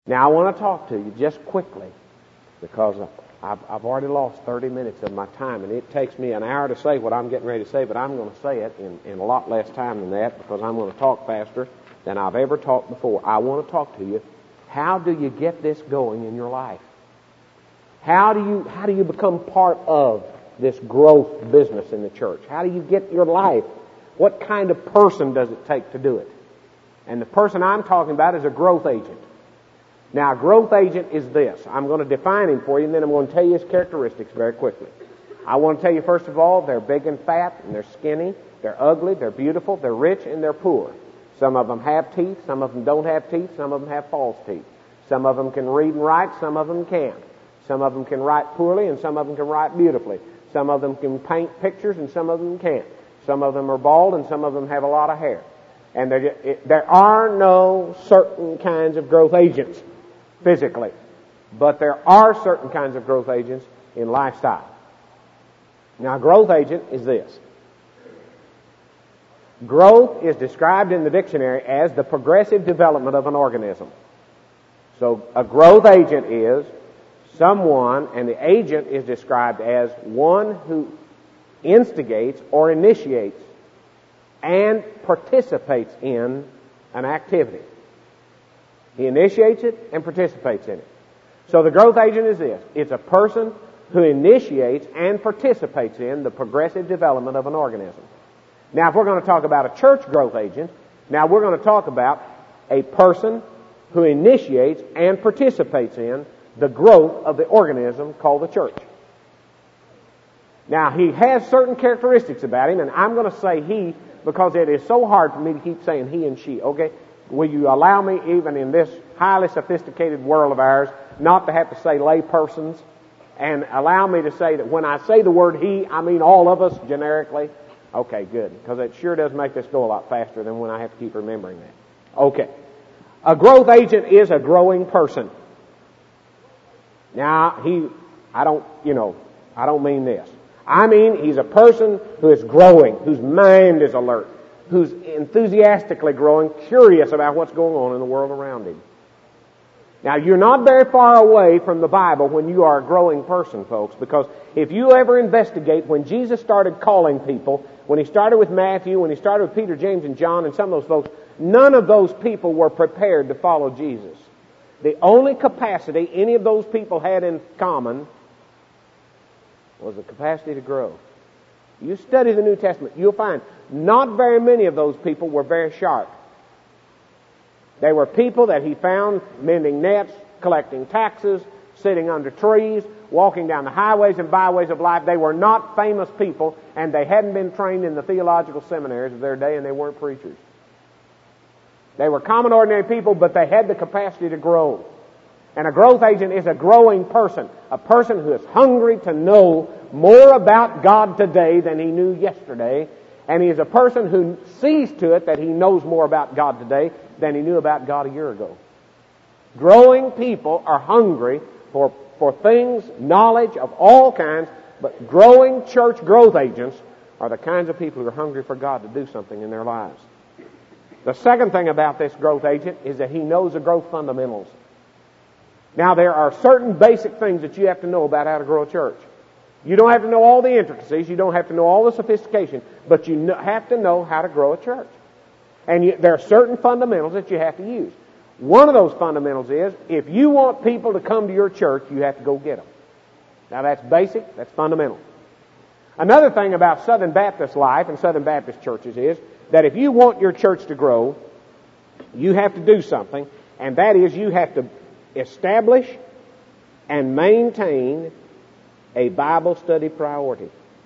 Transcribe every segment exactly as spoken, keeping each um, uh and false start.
Now, I want to talk to you just quickly because I've, I've already lost thirty minutes of my time, and it takes me an hour to say what I'm getting ready to say, but I'm going to say it in, in a lot less time than that because I'm going to talk faster than I've ever talked before. I want to talk to you. How do you get this going in your life? How do you, how do you become part of this growth business in the church? How do you get your life? What kind of person does it take to do it? And the person I'm talking about is a growth agent. Now, a growth agent is this. I'm going to define him for you, and then I'm going to tell you his characteristics very quickly. I want to tell you, first of all, they're big and fat, and they're skinny, they're ugly, they're beautiful, they're rich, and they're poor. Some of them have teeth, some of them don't have teeth, some of them have false teeth. Some of them can read and write, some of them can't. Some of them can write poorly, and some of them can write beautifully. Some of them can paint pictures, and some of them can't. Some of them are bald, and some of them have a lot of hair. And there, it, there are no certain kinds of growth agents physically, but there are certain kinds of growth agents in lifestyle. Now, a growth agent is this. Growth is described in the dictionary as the progressive development of an organism. So, a growth agent is someone, and the agent is described as one who instigates or initiates and participates in an activity. He initiates it and participates in it. So the growth agent is this. It's a person who initiates and participates in the progressive development of an organism. Now, if we're going to talk about a church growth agent, now we're going to talk about a person who initiates and participates in the growth of the organism called the church. Now, he has certain characteristics about him, and I'm going to say he because it is so hard for me to keep saying he and she, okay? Will you allow me, even in this highly sophisticated world of ours, not to have to say lay persons, and allow me to say that when I say the word he, I mean all of us generically? Okay, good, because it sure does make this go a lot faster than when I have to keep remembering that. Okay. A growth agent is a growing person. Now, he, I don't, you know, I don't mean this. I mean he's a person who is growing, whose mind is alert, who's enthusiastically growing, curious about what's going on in the world around him. Now, you're not very far away from the Bible when you are a growing person, folks, because if you ever investigate when Jesus started calling people, when he started with Matthew, when he started with Peter, James, and John, and some of those folks, none of those people were prepared to follow Jesus. The only capacity any of those people had in common was the capacity to grow. You study the New Testament, you'll find not very many of those people were very sharp. They were people that he found mending nets, collecting taxes, sitting under trees, walking down the highways and byways of life. They were not famous people, and they hadn't been trained in the theological seminaries of their day, and they weren't preachers. They were common, ordinary people, but they had the capacity to grow. And a growth agent is a growing person, a person who is hungry to know more about God today than he knew yesterday, and he is a person who sees to it that he knows more about God today than he knew about God a year ago. Growing people are hungry for, for things, knowledge of all kinds, but growing church growth agents are the kinds of people who are hungry for God to do something in their lives. The second thing about this growth agent is that he knows the growth fundamentals. Now, there are certain basic things that you have to know about how to grow a church. You don't have to know all the intricacies. You don't have to know all the sophistication. But you have to know how to grow a church. And you, there are certain fundamentals that you have to use. One of those fundamentals is, if you want people to come to your church, you have to go get them. Now, that's basic. That's fundamental. Another thing about Southern Baptist life and Southern Baptist churches is that if you want your church to grow, you have to do something, and that is you have to establish and maintain a Bible study priority.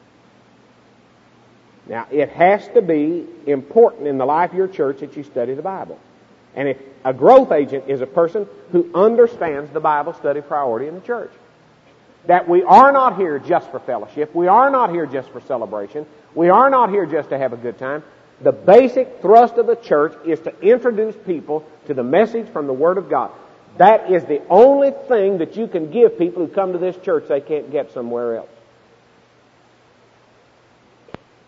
Now, it has to be important in the life of your church that you study the Bible. And if a growth agent is a person who understands the Bible study priority in the church. That we are not here just for fellowship. We are not here just for celebration. We are not here just to have a good time. The basic thrust of the church is to introduce people to the message from the Word of God. That is the only thing that you can give people who come to this church they can't get somewhere else.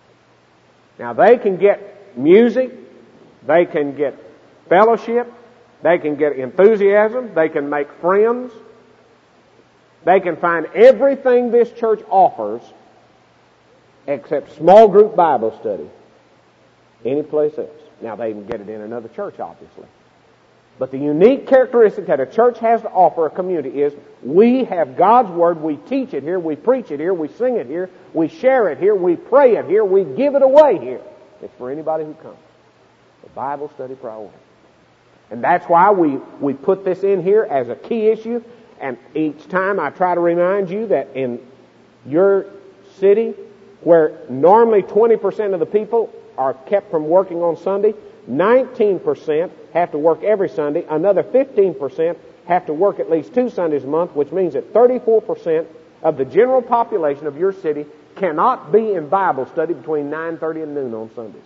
Now, they can get music, they can get fellowship, They can get enthusiasm. They can make friends. They can find everything this church offers except small group Bible study any place else. Now, they can get it in another church, obviously. But the unique characteristic that a church has to offer a community is we have God's Word, we teach it here, we preach it here, we sing it here, we share it here, we pray it here, we give it away here. It's for anybody who comes. The Bible study priority. And that's why we, we put this in here as a key issue. And each time I try to remind you that in your city, where normally twenty percent of the people are kept from working on Sunday, nineteen percent have to work every Sunday. Another fifteen percent have to work at least two Sundays a month, which means that thirty-four percent of the general population of your city cannot be in Bible study between nine thirty and noon on Sundays.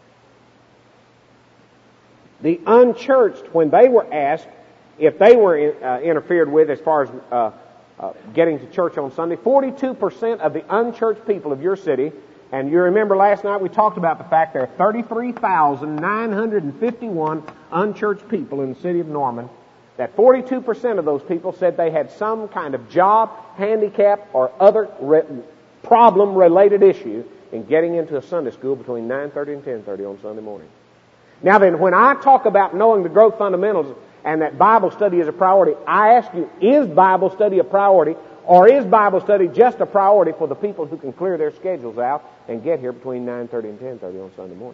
The unchurched, when they were asked if they were in, uh, interfered with as far as uh, uh, getting to church on Sunday, forty-two percent of the unchurched people of your city, and you remember last night we talked about the fact there are thirty-three thousand nine hundred fifty-one unchurched people in the city of Norman, that forty-two percent of those people said they had some kind of job, handicap, or other re- problem-related issue in getting into a Sunday school between nine thirty and ten thirty on Sunday morning. Now then, when I talk about knowing the growth fundamentals and that Bible study is a priority, I ask you, is Bible study a priority, or is Bible study just a priority for the people who can clear their schedules out and get here between nine thirty and ten thirty on Sunday morning?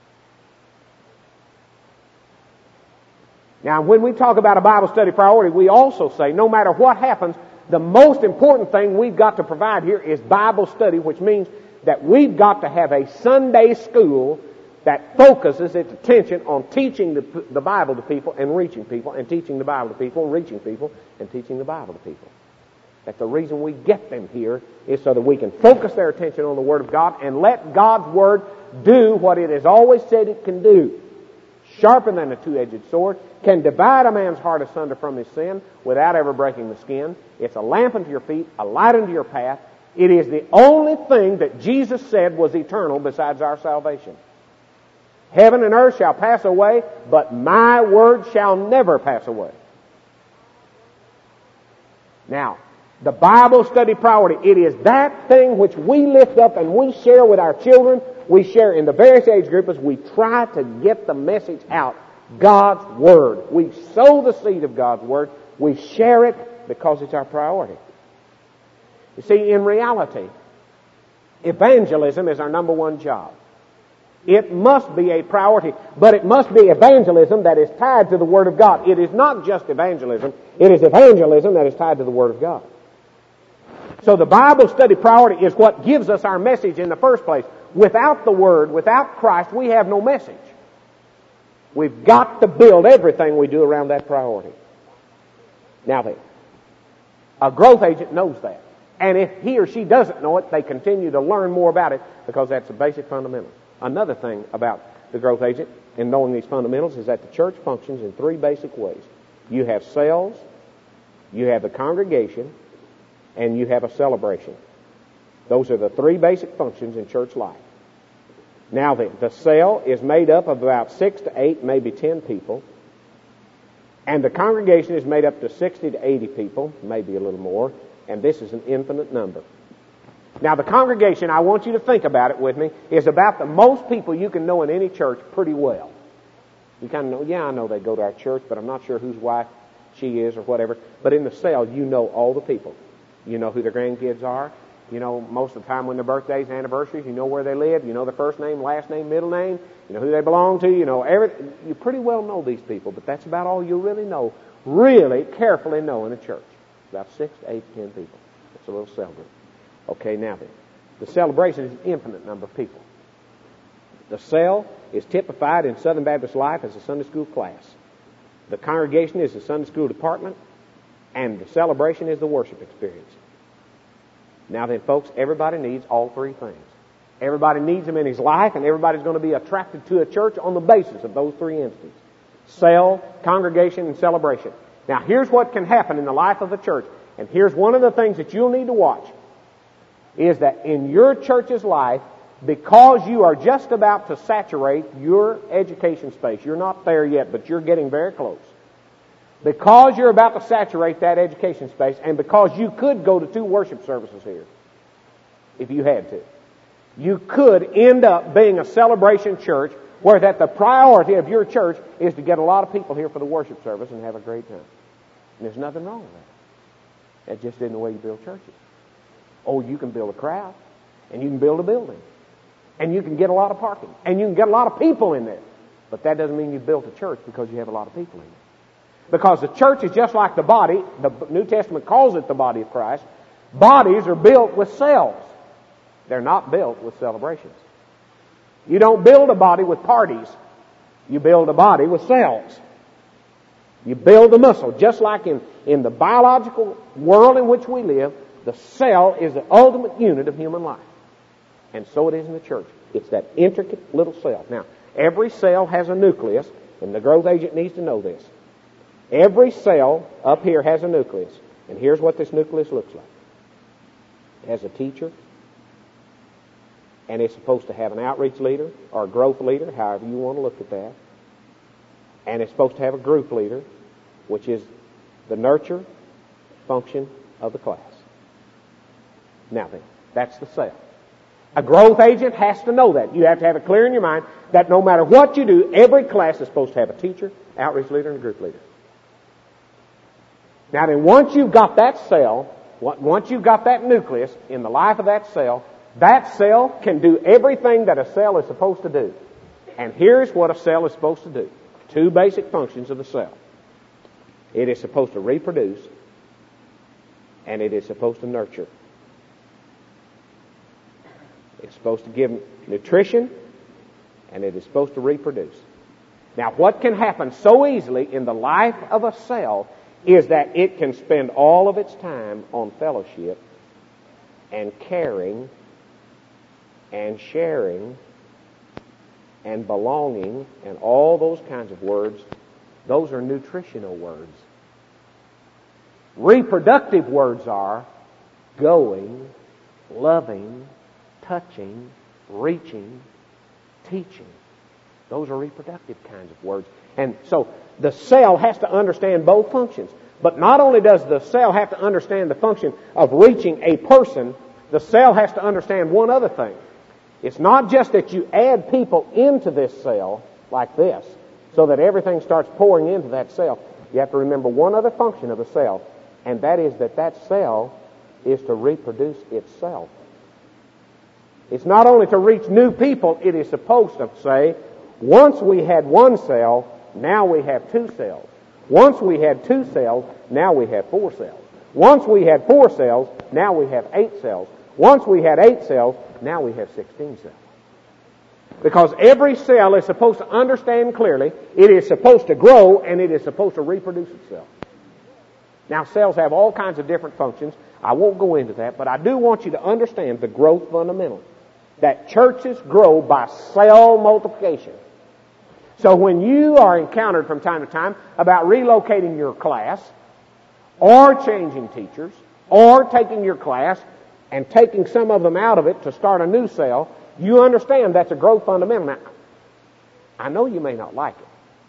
Now, when we talk about a Bible study priority, we also say no matter what happens, the most important thing we've got to provide here is Bible study, which means that we've got to have a Sunday school that focuses its attention on teaching the, the Bible to people and reaching people, and teaching the Bible to people and reaching people, and teaching the Bible to people. That the reason we get them here is so that we can focus their attention on the Word of God and let God's Word do what it has always said it can do. Sharper than a two-edged sword, can divide a man's heart asunder from his sin without ever breaking the skin. It's a lamp unto your feet, a light unto your path. It is the only thing that Jesus said was eternal besides our salvation. Heaven and earth shall pass away, but my word shall never pass away. Now, the Bible study priority, it is that thing which we lift up and we share with our children, we share in the various age groups, we try to get the message out. God's Word. We sow the seed of God's Word. We share it because it's our priority. You see, in reality, evangelism is our number one job. It must be a priority, but it must be evangelism that is tied to the Word of God. It is not just evangelism. It is evangelism that is tied to the Word of God. So the Bible study priority is what gives us our message in the first place. Without the Word, without Christ, we have no message. We've got to build everything we do around that priority. Now then, a growth agent knows that. And if he or she doesn't know it, they continue to learn more about it because that's the basic fundamental. Another thing about the growth agent in knowing these fundamentals is that the church functions in three basic ways. You have cells, you have the congregation, and you have a celebration. Those are the three basic functions in church life. Now then, the cell is made up of about six to eight, maybe ten people. And the congregation is made up to sixty to eighty people, maybe a little more. And this is an infinite number. Now, the congregation, I want you to think about it with me, is about the most people you can know in any church pretty well. You kind of know, yeah, I know they go to our church, but I'm not sure whose wife she is or whatever. But in the cell, you know all the people. You know who their grandkids are. You know most of the time when their birthdays, anniversaries, you know where they live. You know their first name, last name, middle name. You know who they belong to. You know everything. You pretty well know these people, but that's about all you really know, really carefully know in a church. About six to eight, ten people. It's a little cell group. Okay, now then, the celebration is an infinite number of people. The cell is typified in Southern Baptist life as a Sunday school class. The congregation is the Sunday school department, and the celebration is the worship experience. Now then, folks, everybody needs all three things. Everybody needs them in his life, and everybody's going to be attracted to a church on the basis of those three entities. Cell, congregation, and celebration. Now, here's what can happen in the life of a church, and here's one of the things that you'll need to watch, is that in your church's life, because you are just about to saturate your education space, you're not there yet, but you're getting very close. Because you're about to saturate that education space, and because you could go to two worship services here, if you had to, you could end up being a celebration church where that the priority of your church is to get a lot of people here for the worship service and have a great time. And there's nothing wrong with that. That just isn't the way you build churches. Oh, you can build a crowd, and you can build a building, and you can get a lot of parking, and you can get a lot of people in there. But that doesn't mean you built a church because you have a lot of people in there. Because the church is just like the body. The New Testament calls it the body of Christ. Bodies are built with cells. They're not built with celebrations. You don't build a body with parties. You build a body with cells. You build a muscle. Just like in, in the biological world in which we live, the cell is the ultimate unit of human life. And so it is in the church. It's that intricate little cell. Now, every cell has a nucleus, and the growth agent needs to know this. Every cell up here has a nucleus. And here's what this nucleus looks like. It has a teacher, and it's supposed to have an outreach leader or a growth leader, however you want to look at that. And it's supposed to have a group leader, which is the nurture function of the class. Now then, that's the cell. A growth agent has to know that. You have to have it clear in your mind that no matter what you do, every class is supposed to have a teacher, outreach leader, and a group leader. Now then, once you've got that cell, once you've got that nucleus in the life of that cell, that cell can do everything that a cell is supposed to do. And here's what a cell is supposed to do. Two basic functions of the cell. It is supposed to reproduce, and it is supposed to nurture. It's supposed to give nutrition, and it is supposed to reproduce. Now, what can happen so easily in the life of a cell is that it can spend all of its time on fellowship and caring and sharing and belonging and all those kinds of words. Those are nutritional words. Reproductive words are going, loving, touching, reaching, teaching. Those are reproductive kinds of words. And so the cell has to understand both functions. But not only does the cell have to understand the function of reaching a person, the cell has to understand one other thing. It's not just that you add people into this cell like this so that everything starts pouring into that cell. You have to remember one other function of the cell, and that is that that cell is to reproduce itself. It's not only to reach new people, it is supposed to say, once we had one cell, now we have two cells. Once we had two cells, now we have four cells. Once we had four cells, now we have eight cells. Once we had eight cells, now we have sixteen cells. Because every cell is supposed to understand clearly, it is supposed to grow, and it is supposed to reproduce itself. Now, cells have all kinds of different functions. I won't go into that, but I do want you to understand the growth fundamental. That churches grow by cell multiplication. So when you are encountered from time to time about relocating your class, or changing teachers, or taking your class and taking some of them out of it to start a new cell, you understand that's a growth fundamental. Now, I know you may not like it,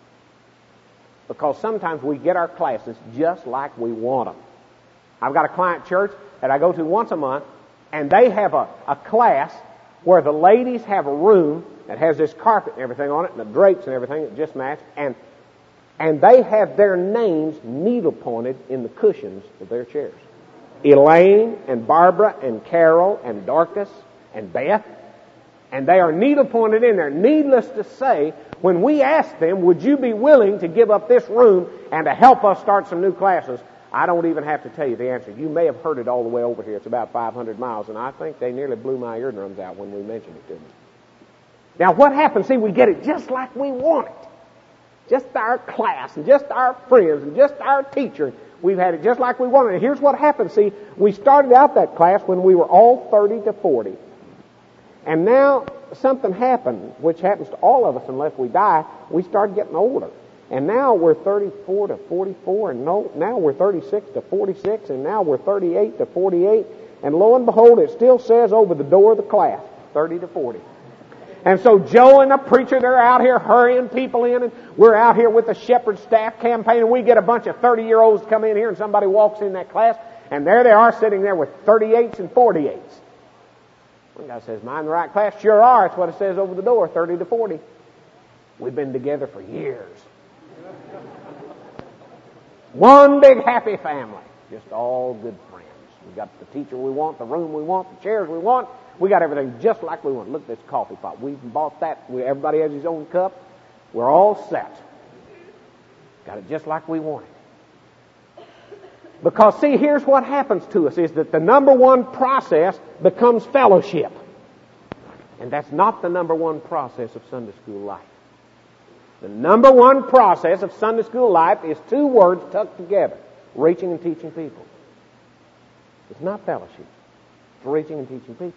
because sometimes we get our classes just like we want them. I've got a client church that I go to once a month, and they have a, a class where the ladies have a room that has this carpet and everything on it, and the drapes and everything that just match, and and they have their names needle-pointed in the cushions of their chairs. Elaine and Barbara and Carol and Dorcas and Beth, and they are needle-pointed in there. Needless to say, when we ask them, would you be willing to give up this room and to help us start some new classes, I don't even have to tell you the answer. You may have heard it all the way over here. It's about five hundred miles, and I think they nearly blew my eardrums out when we mentioned it to them. Now, what happens? See, we get it just like we want it. Just our class, and just our friends, and just our teacher. We've had it just like we wanted. And here's what happened. See, we started out that class when we were all thirty to forty. And now something happened, which happens to all of us unless we die. We started getting older. And now we're thirty-four to forty-four, and no, now we're thirty-six to forty-six, and now we're thirty-eight to forty-eight. And lo and behold, it still says over the door of the class, thirty to forty. And so Joe and the preacher, they're out here hurrying people in, and we're out here with the shepherd staff campaign, and we get a bunch of thirty-year-olds come in here, and somebody walks in that class, and there they are sitting there with thirty-eights and forty-eights. One guy says, "Am I in the right class?" "Sure are." That's what it says over the door, thirty to forty. We've been together for years. One big happy family. Just all good friends. We got the teacher we want, the room we want, the chairs we want. We got everything just like we want. Look at this coffee pot. We've bought that. We, everybody has his own cup. We're all set. Got it just like we want it. Because, see, here's what happens to us, is that the number one process becomes fellowship. And that's not the number one process of Sunday school life. The number one process of Sunday school life is two words tucked together: reaching and teaching people. It's not fellowship. It's reaching and teaching people.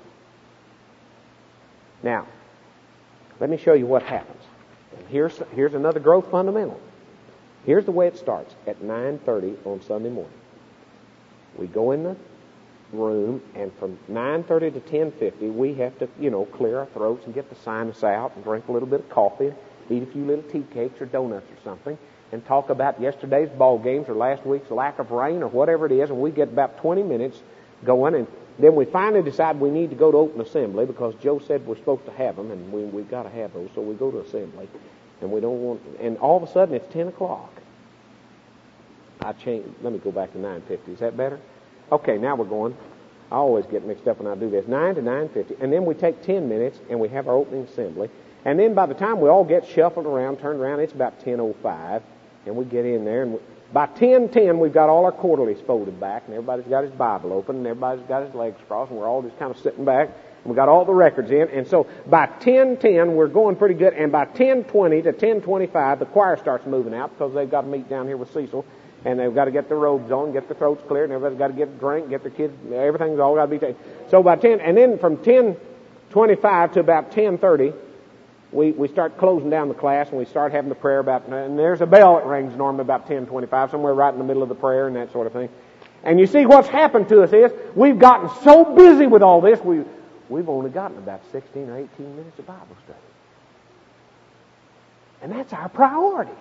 Now, let me show you what happens. And here's, here's another growth fundamental. Here's the way it starts at nine thirty on Sunday morning. We go in the room, and from nine thirty to ten fifty, we have to, you know, clear our throats and get the sinus out and drink a little bit of coffee, eat a few little tea cakes or donuts or something, and talk about yesterday's ball games or last week's lack of rain or whatever it is, and we get about twenty minutes going, and then we finally decide we need to go to open assembly because Joe said we're supposed to have them, and we, we've got to have those, so we go to assembly, and we don't want, and all of a sudden it's ten o'clock. I change, let me go back to nine fifty. Is that better? Okay, now we're going. I always get mixed up when I do this. nine to nine fifty, and then we take ten minutes, and we have our opening assembly, and then by the time we all get shuffled around, turned around, it's about ten oh five, and we get in there, and we, by ten ten, we've got all our quarterlies folded back, and everybody's got his Bible open, and everybody's got his legs crossed, and we're all just kind of sitting back, and we've got all the records in. And so by ten ten, we're going pretty good, and by ten twenty to ten twenty-five, the choir starts moving out because they've got to meet down here with Cecil, and they've got to get their robes on, get their throats cleared, and everybody's got to get a drink, get their kids, everything's all got to be taken. So by ten, and then from ten twenty-five to about ten thirty, We, we start closing down the class, and we start having the prayer about, and there's a bell that rings normally about ten twenty-five, somewhere right in the middle of the prayer and that sort of thing. And you see what's happened to us is we've gotten so busy with all this, we, we've only gotten about sixteen or eighteen minutes of Bible study. And that's our priority.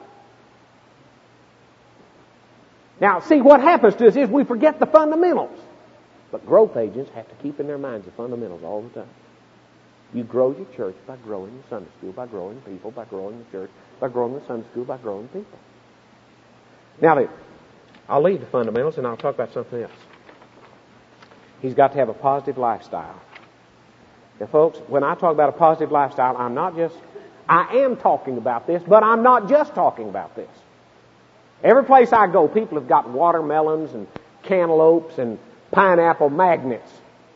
Now, see, what happens to us is we forget the fundamentals. But growth agents have to keep in their minds the fundamentals all the time. You grow your church by growing the Sunday school, by growing people, by growing the church, by growing the Sunday school, by growing people. Now then, I'll leave the fundamentals and I'll talk about something else. He's got to have a positive lifestyle. Now folks, when I talk about a positive lifestyle, I'm not just, I am talking about this, but I'm not just talking about this. Every place I go, people have got watermelons and cantaloupes and pineapple magnets,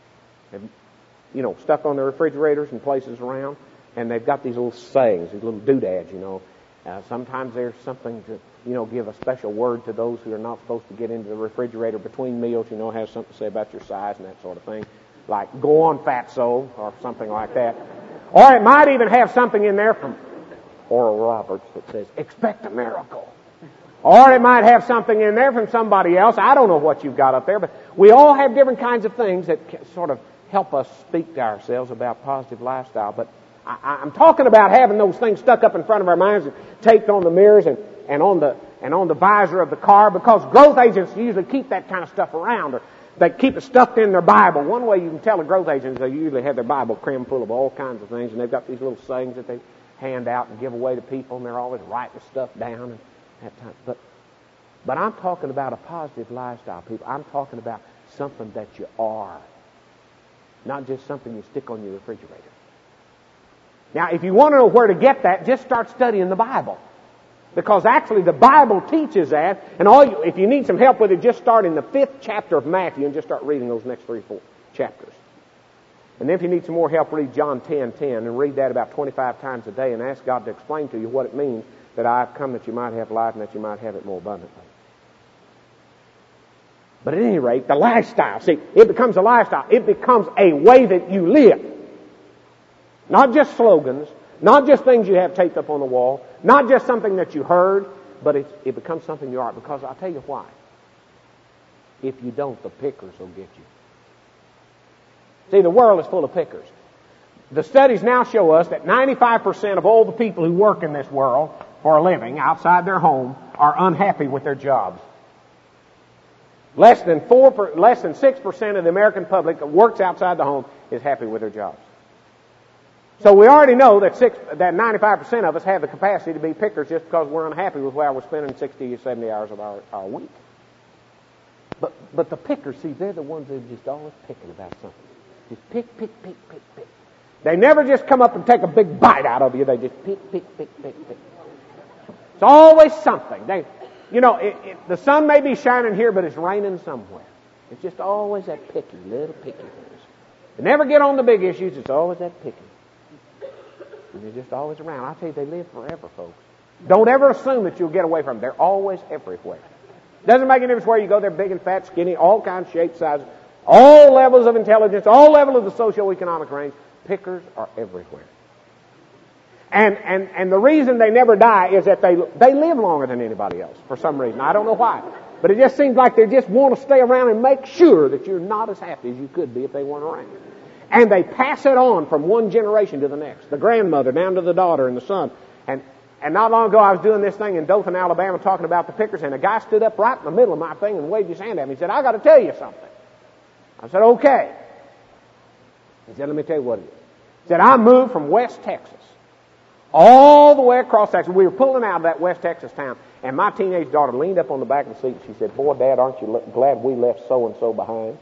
you know, stuck on their refrigerators and places around, and they've got these little sayings, these little doodads, you know. Uh, sometimes there's something to, you know, give a special word to those who are not supposed to get into the refrigerator between meals, you know, has something to say about your size and that sort of thing, like, "Go on, fatso," or something like that. Or it might even have something in there from Oral Roberts that says, "Expect a miracle." Or it might have something in there from somebody else. I don't know what you've got up there, but we all have different kinds of things that sort of help us speak to ourselves about positive lifestyle. But I, I'm talking about having those things stuck up in front of our minds and taped on the mirrors and, and on the and on the visor of the car, because growth agents usually keep that kind of stuff around, or they keep it stuffed in their Bible. One way you can tell a growth agent is they usually have their Bible crammed full of all kinds of things, and they've got these little sayings that they hand out and give away to people, and they're always writing stuff down and that time. But but I'm talking about a positive lifestyle, people. I'm talking about something that you are, not just something you stick on your refrigerator. Now, if you want to know where to get that, just start studying the Bible. Because actually the Bible teaches that, and all you, if you need some help with it, just start in the fifth chapter of Matthew and just start reading those next three or four chapters. And then if you need some more help, read John ten ten and read that about twenty-five times a day and ask God to explain to you what it means that I have come that you might have life and that you might have it more abundantly. But at any rate, the lifestyle, see, it becomes a lifestyle. It becomes a way that you live. Not just slogans, not just things you have taped up on the wall, not just something that you heard, but it, it becomes something you are. Because I'll tell you why. If you don't, the pickers will get you. See, the world is full of pickers. The studies now show us that ninety-five percent of all the people who work in this world for a living outside their home are unhappy with their jobs. Less than four, per, less than six percent of the American public that works outside the home is happy with their jobs. So we already know that six, that ninety-five percent of us have the capacity to be pickers just because we're unhappy with where we're spending sixty or seventy hours of our, our week. But but the pickers, see, they're the ones that are just always picking about something. Just pick, pick, pick, pick, pick. They never just come up and take a big bite out of you. They just pick, pick, pick, pick, pick. It's always something. They, you know, it, it, the sun may be shining here, but it's raining somewhere. It's just always that picky, little picky things. They never get on the big issues. It's always that picky. And they're just always around. I tell you, they live forever, folks. Don't ever assume that you'll get away from them. They're always everywhere. Doesn't make any difference where you go. They're big and fat, skinny, all kinds, shapes, sizes, all levels of intelligence, all levels of the socio-economic range. Pickers are everywhere. And, and, and the reason they never die is that they, they live longer than anybody else for some reason. I don't know why. But it just seems like they just want to stay around and make sure that you're not as happy as you could be if they weren't around. And they pass it on from one generation to the next. The grandmother down to the daughter and the son. And, and not long ago I was doing this thing in Dothan, Alabama, talking about the pickers, and a guy stood up right in the middle of my thing and waved his hand at me. He said, I got to tell you something. I said, okay. He said, let me tell you what it is. He said, I moved from West Texas all the way across Texas. We were pulling out of that West Texas town, and my teenage daughter leaned up on the back of the seat and she said, boy, Dad, aren't you glad we left so-and-so behind?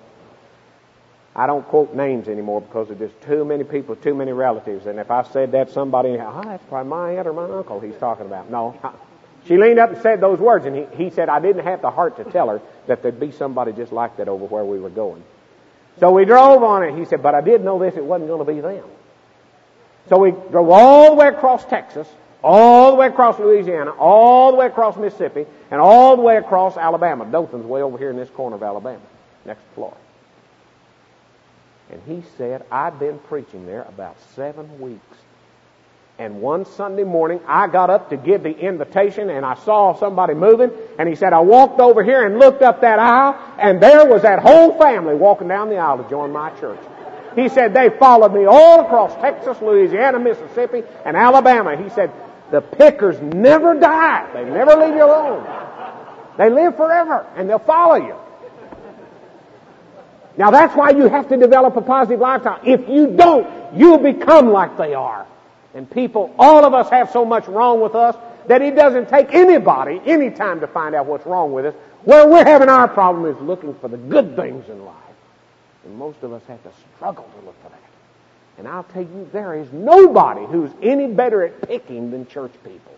I don't quote names anymore because there's just too many people, too many relatives. And if I said that, somebody, oh, that's probably my aunt or my uncle he's talking about. No. She leaned up and said those words, and he, he said, I didn't have the heart to tell her that there'd be somebody just like that over where we were going. So we drove on it. He said, but I did know this, it wasn't going to be them. So we drove all the way across Texas, all the way across Louisiana, all the way across Mississippi, and all the way across Alabama. Dothan's way over here in this corner of Alabama, next to Florida. And he said, I'd been preaching there about seven weeks. And one Sunday morning, I got up to give the invitation, and I saw somebody moving, and he said, I walked over here and looked up that aisle, and there was that whole family walking down the aisle to join my church. He said, they followed me all across Texas, Louisiana, Mississippi, and Alabama. He said, the pickers never die. They never leave you alone. They live forever, and they'll follow you. Now that's why you have to develop a positive lifestyle. If you don't, you'll become like they are. And people, all of us have so much wrong with us that it doesn't take anybody any time to find out what's wrong with us. Where we're having our problem is looking for the good things in life. And most of us have to struggle to look for that. And I'll tell you, there is nobody who's any better at picking than church people.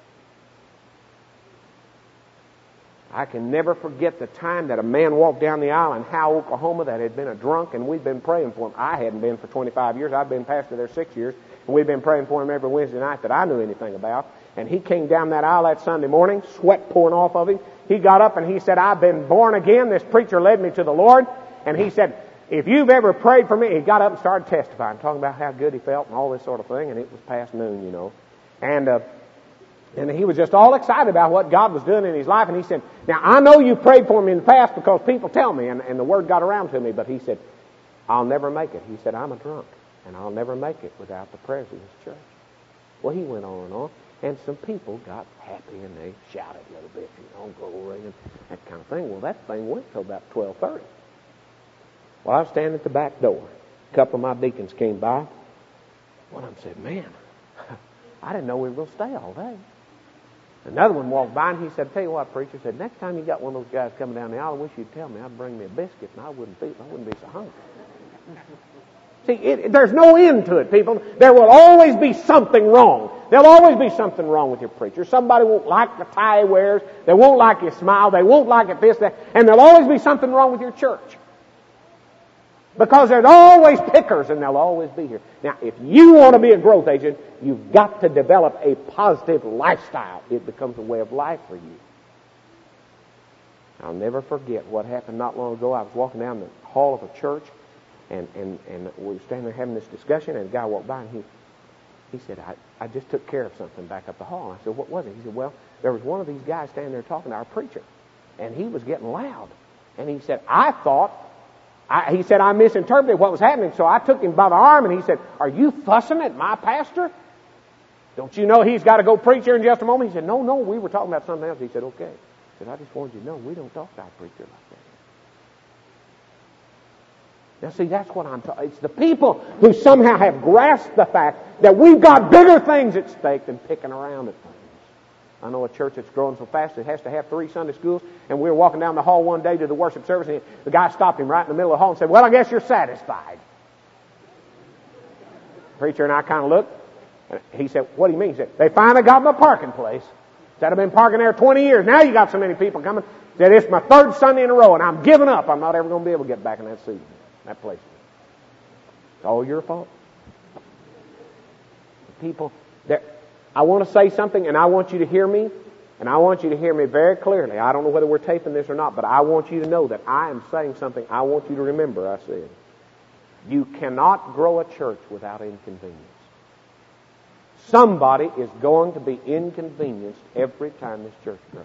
I can never forget the time that a man walked down the aisle in Howell, Oklahoma, that had been a drunk, and we'd been praying for him. I hadn't been for twenty-five years. I'd been pastor there six years, and we'd been praying for him every Wednesday night that I knew anything about. And he came down that aisle that Sunday morning, sweat pouring off of him. He got up and he said, I've been born again. This preacher led me to the Lord. And he said, if you've ever prayed for me, he got up and started testifying, talking about how good he felt and all this sort of thing, and it was past noon, you know. And uh, and he was just all excited about what God was doing in his life, and he said, now, I know you prayed for me in the past because people tell me, and, and the word got around to me, but he said, I'll never make it. He said, I'm a drunk, and I'll never make it without the prayers of this church. Well, he went on and on, and some people got happy, and they shouted a little bit, you know, glory, and that kind of thing. Well, that thing went till about twelve thirty. Well, I was standing at the back door. A couple of my deacons came by. One of them said, man, I didn't know we were going to stay all day. Another one walked by and he said, tell you what, preacher, said, next time you got one of those guys coming down the aisle, I wish you'd tell me. I'd bring me a biscuit and I wouldn't be, I wouldn't be so hungry. See, it, there's no end to it, people. There will always be something wrong. There'll always be something wrong with your preacher. Somebody won't like the tie he wears. They won't like his smile. They won't like it this, that. And there'll always be something wrong with your church. Because there's always pickers, and they'll always be here. Now, if you want to be a growth agent, you've got to develop a positive lifestyle. It becomes a way of life for you. I'll never forget what happened not long ago. I was walking down the hall of a church, and, and, and we were standing there having this discussion, and a guy walked by, and he, he said, I, I just took care of something back up the hall. I said, what was it? He said, well, there was one of these guys standing there talking to our preacher, and he was getting loud. And he said, I thought... I, he said, I misinterpreted what was happening, so I took him by the arm and he said, are you fussing at my pastor? Don't you know he's got to go preach here in just a moment? He said, no, no, we were talking about something else. He said, okay. He said, I just wanted you to know we don't talk to our preacher like that. Now see, that's what I'm talking. It's the people who somehow have grasped the fact that we've got bigger things at stake than picking around at things. I know a church that's growing so fast it has to have three Sunday schools, and we were walking down the hall one day to the worship service, and the guy stopped him right in the middle of the hall and said, well, I guess you're satisfied. The preacher and I kind of looked. And he said, what do you mean? He said, they finally got my parking place. Said, I've been parking there twenty years. Now you got so many people coming. He said, it's my third Sunday in a row, and I'm giving up. I'm not ever going to be able to get back in that seat, that place. It's all your fault. The people, I want to say something, and I want you to hear me, and I want you to hear me very clearly. I don't know whether we're taping this or not, but I want you to know that I am saying something I want you to remember I said. You cannot grow a church without inconvenience. Somebody is going to be inconvenienced every time this church grows.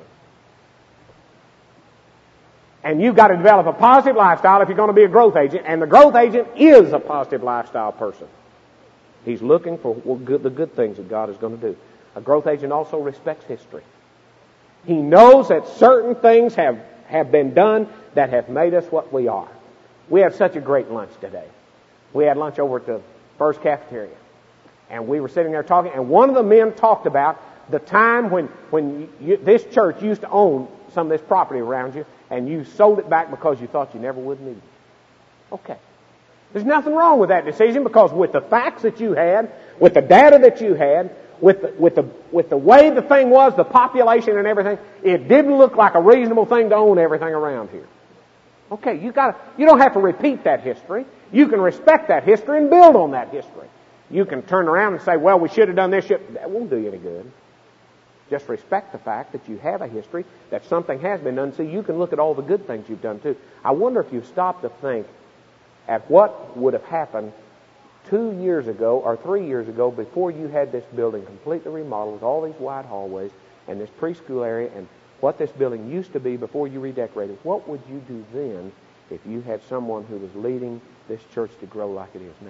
And you've got to develop a positive lifestyle if you're going to be a growth agent, and the growth agent is a positive lifestyle person. He's looking for the good things that God is going to do. A growth agent also respects history. He knows that certain things have, have been done that have made us what we are. We had such a great lunch today. We had lunch over at the First Cafeteria. And we were sitting there talking, and one of the men talked about the time when, when you, this church used to own some of this property around you, and you sold it back because you thought you never would need it. Okay. There's nothing wrong with that decision, because with the facts that you had, with the data that you had, with the, with the, with the way the thing was, the population and everything, it didn't look like a reasonable thing to own everything around here. Okay, you got you don't have to repeat that history. You can respect that history and build on that history. You can turn around and say, well, we should have done this. That won't do you any good. Just respect the fact that you have a history, that something has been done, so you can look at all the good things you've done too. I wonder if you stop to think at what would have happened two years ago or three years ago before you had this building completely remodeled with all these wide hallways and this preschool area and what this building used to be before you redecorated. What would you do then if you had someone who was leading this church to grow like it is now?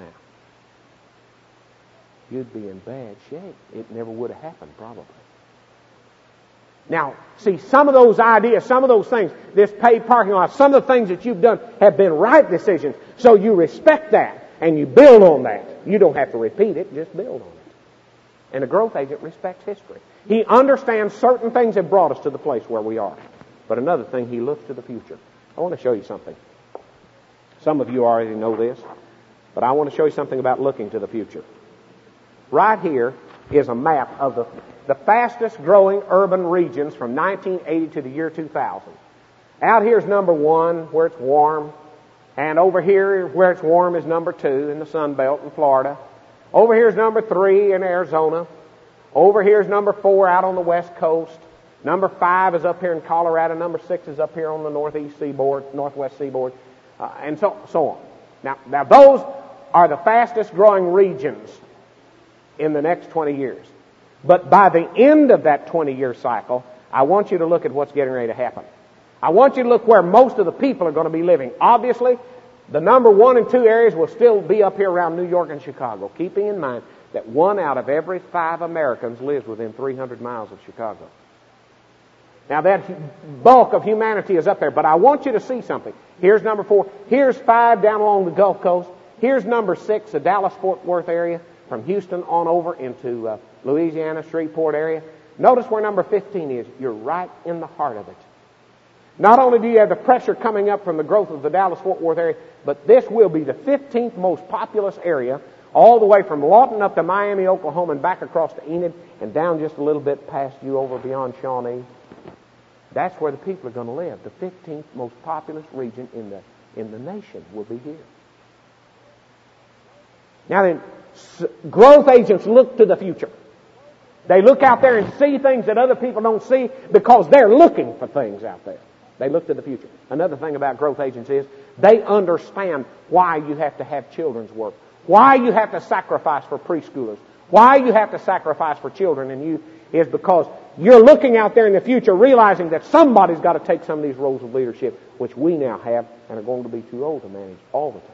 You'd be in bad shape. It never would have happened, probably. Now, see, some of those ideas, some of those things, this paid parking lot, some of the things that you've done have been right decisions. So you respect that and you build on that. You don't have to repeat it, just build on it. And a growth agent respects history. He understands certain things have brought us to the place where we are. But another thing, he looks to the future. I want to show you something. Some of you already know this, but I want to show you something about looking to the future. Right here is a map of the, the fastest growing urban regions from nineteen eighty to the year two thousand. Out here is number one, where it's warm. And over here, where it's warm, is number two in the Sun Belt in Florida. Over here is number three in Arizona. Over here is number four out on the West Coast. Number five is up here in Colorado. Number six is up here on the northeast seaboard, northwest seaboard, uh, and so so on. Now, now those are the fastest growing regions in the next twenty years. But by the end of that twenty-year cycle, I want you to look at what's getting ready to happen. I want you to look where most of the people are going to be living. Obviously, the number one and two areas will still be up here around New York and Chicago, keeping in mind that one out of every five Americans lives within three hundred miles of Chicago. Now, that bulk of humanity is up there, but I want you to see something. Here's number four. Here's five down along the Gulf Coast. Here's number six, the Dallas-Fort Worth area, from Houston on over into uh, Louisiana, Shreveport area. Notice where number fifteen is. You're right in the heart of it. Not only do you have the pressure coming up from the growth of the Dallas-Fort Worth area, but this will be the fifteenth most populous area, all the way from Lawton up to Miami, Oklahoma, and back across to Enid, and down just a little bit past you over beyond Shawnee. That's where the people are going to live. The fifteenth most populous region in the in the nation will be here. Now then, growth agents look to the future. They look out there and see things that other people don't see because they're looking for things out there. They look to the future. Another thing about growth agents is they understand why you have to have children's work, why you have to sacrifice for preschoolers, why you have to sacrifice for children and youth is because you're looking out there in the future realizing that somebody's got to take some of these roles of leadership, which we now have and are going to be too old to manage all the time.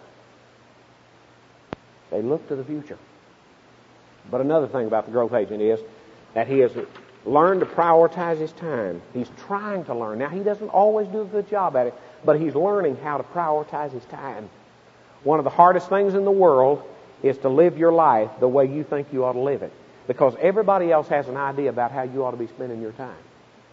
They look to the future. But another thing about the growth agent is that he has learned to prioritize his time. He's trying to learn. Now, he doesn't always do a good job at it, but he's learning how to prioritize his time. One of the hardest things in the world is to live your life the way you think you ought to live it, because everybody else has an idea about how you ought to be spending your time.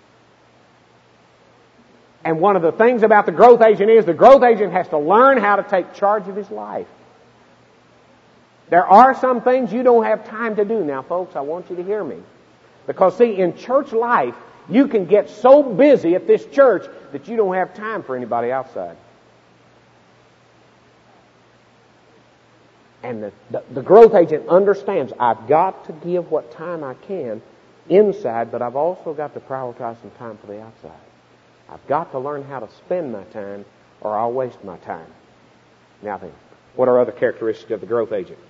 And one of the things about the growth agent is the growth agent has to learn how to take charge of his life. There are some things you don't have time to do. Now, folks, I want you to hear me. Because, see, in church life, you can get so busy at this church that you don't have time for anybody outside. And the, the, the growth agent understands, I've got to give what time I can inside, but I've also got to prioritize some time for the outside. I've got to learn how to spend my time, or I'll waste my time. Now then, what are other characteristics of the growth agent?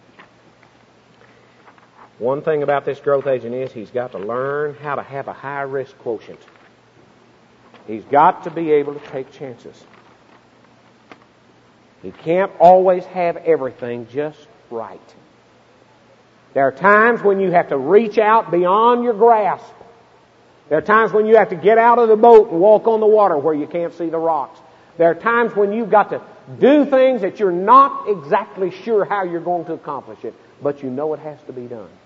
One thing about this growth agent is he's got to learn how to have a high-risk quotient. He's got to be able to take chances. He can't always have everything just right. There are times when you have to reach out beyond your grasp. There are times when you have to get out of the boat and walk on the water where you can't see the rocks. There are times when you've got to do things that you're not exactly sure how you're going to accomplish it, but you know it has to be done.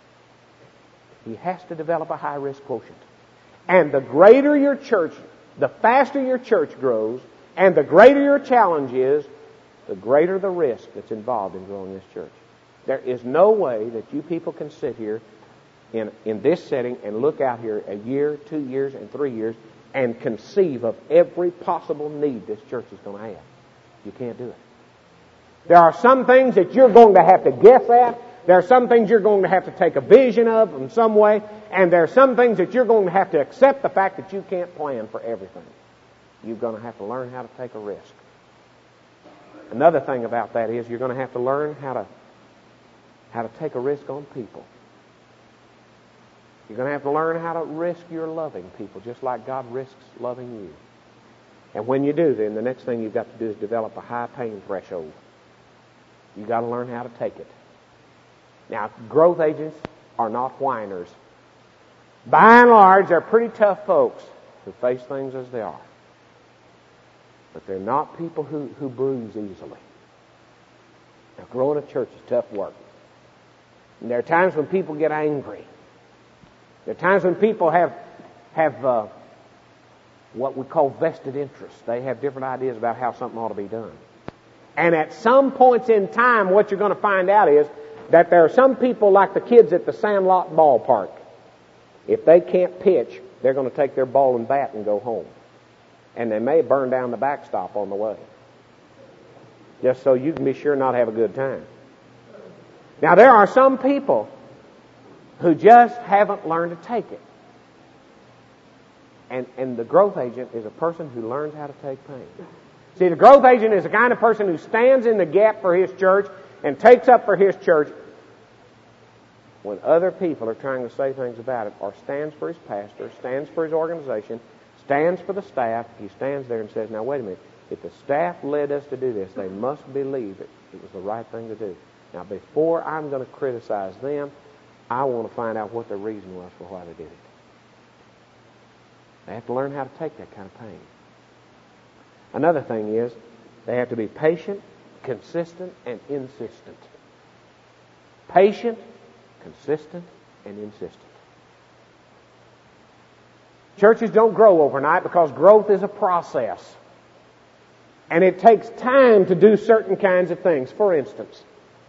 He has to develop a high-risk quotient. And the greater your church, the faster your church grows, and the greater your challenge is, the greater the risk that's involved in growing this church. There is no way that you people can sit here in, in this setting and look out here a year, two years, and three years and conceive of every possible need this church is going to have. You can't do it. There are some things that you're going to have to guess at. There are some things you're going to have to take a vision of in some way. And there are some things that you're going to have to accept the fact that you can't plan for everything. You're going to have to learn how to take a risk. Another thing about that is you're going to have to learn how to how to take a risk on people. You're going to have to learn how to risk your loving people, just like God risks loving you. And when you do, then the next thing you've got to do is develop a high pain threshold. You've got to learn how to take it. Now, growth agents are not whiners. By and large, they're pretty tough folks who face things as they are. But they're not people who, who bruise easily. Now, growing a church is tough work. And there are times when people get angry. There are times when people have have uh, what we call vested interests. They have different ideas about how something ought to be done. And at some points in time, what you're going to find out is that there are some people like the kids at the Sandlot ballpark. If they can't pitch, they're going to take their ball and bat and go home. And they may burn down the backstop on the way, just so you can be sure not to have a good time. Now, there are some people who just haven't learned to take it. And, and the growth agent is a person who learns how to take pain. See, the growth agent is the kind of person who stands in the gap for his church and takes up for his church when other people are trying to say things about it, or stands for his pastor, stands for his organization, stands for the staff. He stands there and says, now, wait a minute. If the staff led us to do this, they must believe it, it was the right thing to do. Now, before I'm going to criticize them, I want to find out what the reason was for why they did it. They have to learn how to take that kind of pain. Another thing is they have to be patient, consistent, and insistent. Patient, consistent, and insistent. Churches don't grow overnight because growth is a process. And it takes time to do certain kinds of things. For instance,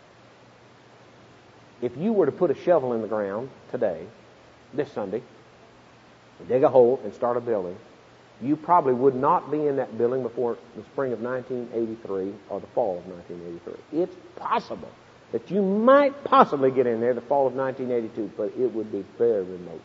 if you were to put a shovel in the ground today, this Sunday, dig a hole and start a building, you probably would not be in that building before the spring of nineteen eighty-three or the fall of nineteen eighty-three. It's possible that you might possibly get in there the fall of nineteen eighty-two, but it would be very remote.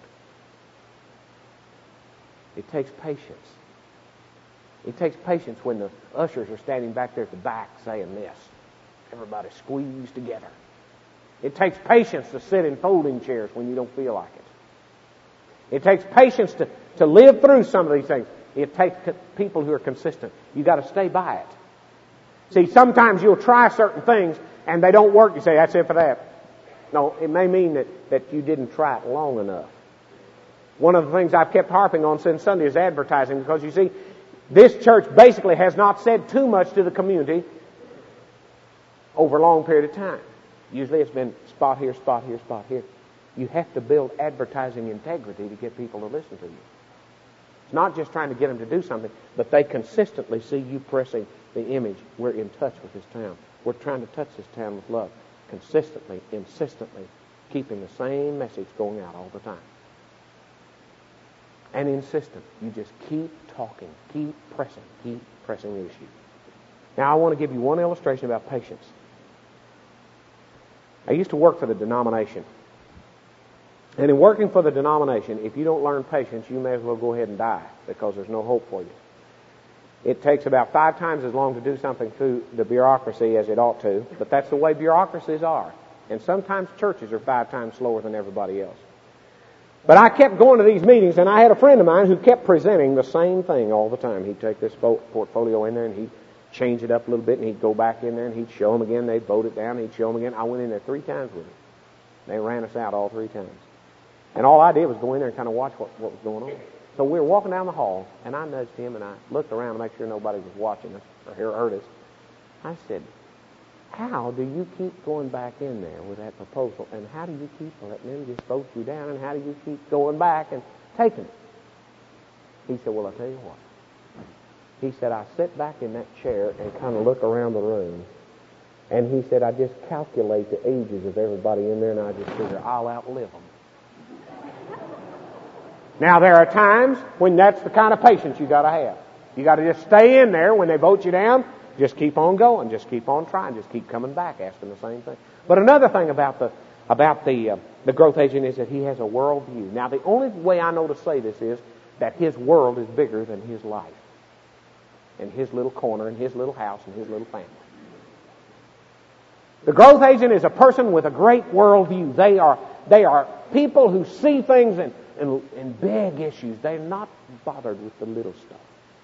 It takes patience. It takes patience when the ushers are standing back there at the back saying this. Everybody squeezed together. It takes patience to sit in folding chairs when you don't feel like it. It takes patience to, to live through some of these things. It takes people who are consistent. You got to stay by it. See, sometimes you'll try certain things and they don't work. You say, that's it for that. No, it may mean that, that you didn't try it long enough. One of the things I've kept harping on since Sunday is advertising, because you see, this church basically has not said too much to the community over a long period of time. Usually it's been spot here, spot here, spot here. You have to build advertising integrity to get people to listen to you. It's not just trying to get them to do something, but they consistently see you pressing the image. We're in touch with this town. We're trying to touch this town with love. Consistently, insistently, keeping the same message going out all the time. And insistent. You just keep talking, keep pressing, keep pressing the issue. Now, I want to give you one illustration about patience. I used to work for the denomination. And in working for the denomination, if you don't learn patience, you may as well go ahead and die, because there's no hope for you. It takes about five times as long to do something through the bureaucracy as it ought to, but that's the way bureaucracies are. And sometimes churches are five times slower than everybody else. But I kept going to these meetings, and I had a friend of mine who kept presenting the same thing all the time. He'd take this portfolio in there, and he'd change it up a little bit, and he'd go back in there, and he'd show them again. They'd vote it down, and he'd show them again. I went in there three times with him. They ran us out all three times. And all I did was go in there and kind of watch what, what was going on. So we were walking down the hall, and I nudged him, and I looked around to make sure nobody was watching us or heard us. I said, how do you keep going back in there with that proposal, and how do you keep letting them just vote you down, and how do you keep going back and taking it? He said, well, I'll tell you what. He said, I sit back in that chair and kind of look around the room, and he said, I just calculate the ages of everybody in there, and I just figure I'll outlive them. Now, there are times when that's the kind of patience you got to have. You got to just stay in there when they vote you down. Just keep on going. Just keep on trying. Just keep coming back, asking the same thing. But another thing about the about the uh, the growth agent is that he has a world view. Now, the only way I know to say this is that his world is bigger than his life, and his little corner, and his little house, and his little family. The growth agent is a person with a great world view. They are they are people who see things in in, in big issues. They're not bothered with the little stuff.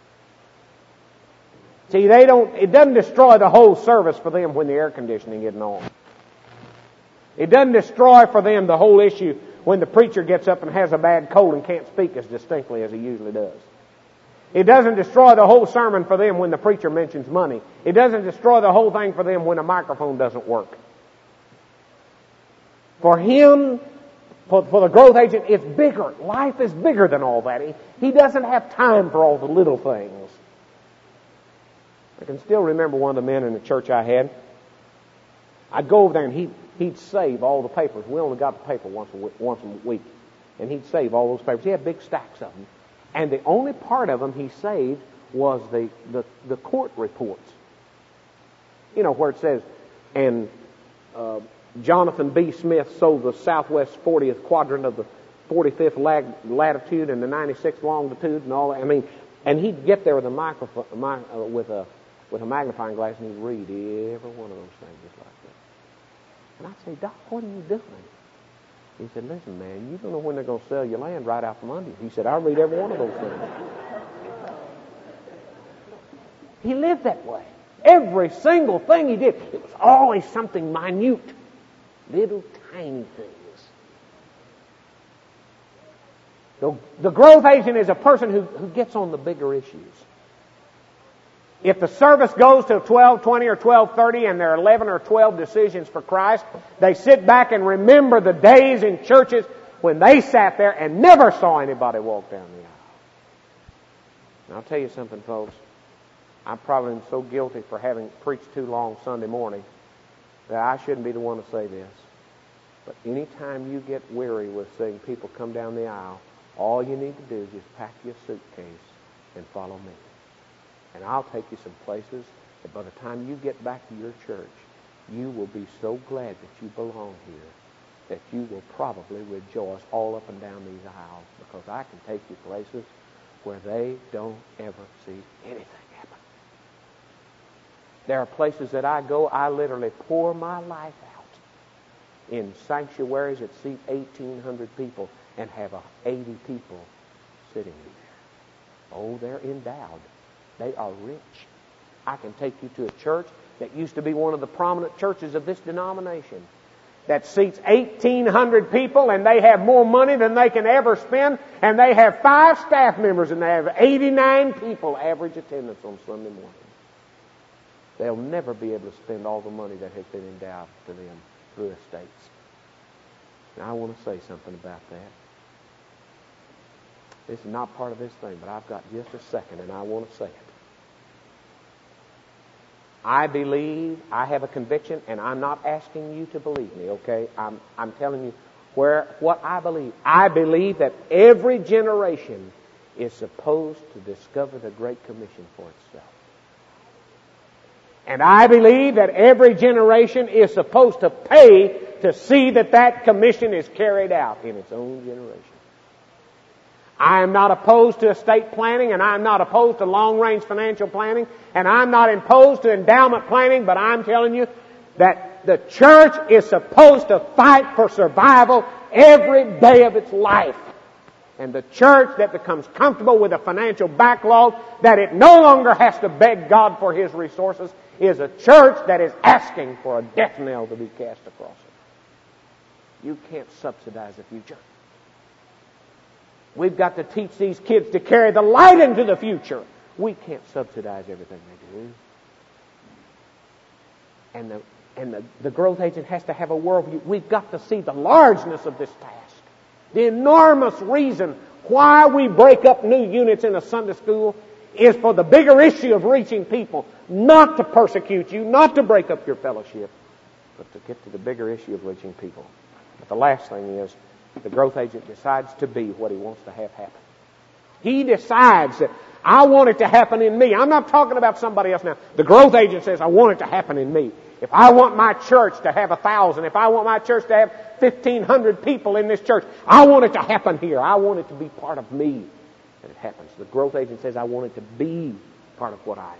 See, they don't, it doesn't destroy the whole service for them when the air conditioning isn't on. It doesn't destroy for them the whole issue when the preacher gets up and has a bad cold and can't speak as distinctly as he usually does. It doesn't destroy the whole sermon for them when the preacher mentions money. It doesn't destroy the whole thing for them when a microphone doesn't work. For him, for, for the growth agent, it's bigger. Life is bigger than all that. He, he doesn't have time for all the little things. I can still remember one of the men in the church I had. I'd go over there and he'd, he'd save all the papers. We only got the paper once a week, once a week. And he'd save all those papers. He had big stacks of them. And the only part of them he saved was the, the, the court reports. You know, where it says, and uh, Jonathan B. Smith sold the southwest fortieth quadrant of the forty-fifth lag, latitude and the ninety-sixth longitude and all that. I mean, and he'd get there with a microphone, uh, with a with a magnifying glass, and he'd read every one of those things just like that. And I'd say, Doc, what are you doing? He said, listen, man, you don't know when they're going to sell your land right out from under you. He said, I'll read every one of those things. He lived that way. Every single thing he did, it was always something minute, little tiny things. The, the growth agent is a person who, who gets on the bigger issues. If the service goes to twelve twenty or twelve thirty and there are eleven or twelve decisions for Christ, they sit back and remember the days in churches when they sat there and never saw anybody walk down the aisle. And I'll tell you something, folks. I probably am so guilty for having preached too long Sunday morning that I shouldn't be the one to say this. But anytime you get weary with seeing people come down the aisle, all you need to do is just pack your suitcase and follow me. And I'll take you some places that by the time you get back to your church, you will be so glad that you belong here that you will probably rejoice all up and down these aisles, because I can take you places where they don't ever see anything happen. There are places that I go, I literally pour my life out in sanctuaries that seat eighteen hundred people and have eighty people sitting in there. Oh, they're endowed. They are rich. I can take you to a church that used to be one of the prominent churches of this denomination that seats eighteen hundred people, and they have more money than they can ever spend, and they have five staff members, and they have eighty-nine people average attendance on Sunday morning. They'll never be able to spend all the money that has been endowed to them through estates. Now, I want to say something about that. This is not part of this thing, but I've got just a second, and I want to say it. I believe, I have a conviction, and I'm not asking you to believe me, okay? I'm, I'm telling you where what I believe. I believe that every generation is supposed to discover the Great Commission for itself. And I believe that every generation is supposed to pay to see that that commission is carried out in its own generation. I am not opposed to estate planning, and I'm not opposed to long-range financial planning, and I'm not opposed to endowment planning, but I'm telling you that the church is supposed to fight for survival every day of its life. And the church that becomes comfortable with a financial backlog, that it no longer has to beg God for His resources, is a church that is asking for a death knell to be cast across it. You can't subsidize the future. We've got to teach these kids to carry the light into the future. We can't subsidize everything they do. And the, and the, the growth agent has to have a worldview. We've got to see the largeness of this task. The enormous reason why we break up new units in a Sunday school is for the bigger issue of reaching people, not to persecute you, not to break up your fellowship, but to get to the bigger issue of reaching people. But the last thing is, the growth agent decides to be what he wants to have happen. He decides that I want it to happen in me. I'm not talking about somebody else now. The growth agent says, I want it to happen in me. If I want my church to have a thousand, if I want my church to have fifteen hundred people in this church, I want it to happen here. I want it to be part of me. And it happens. The growth agent says, I want it to be part of what I am.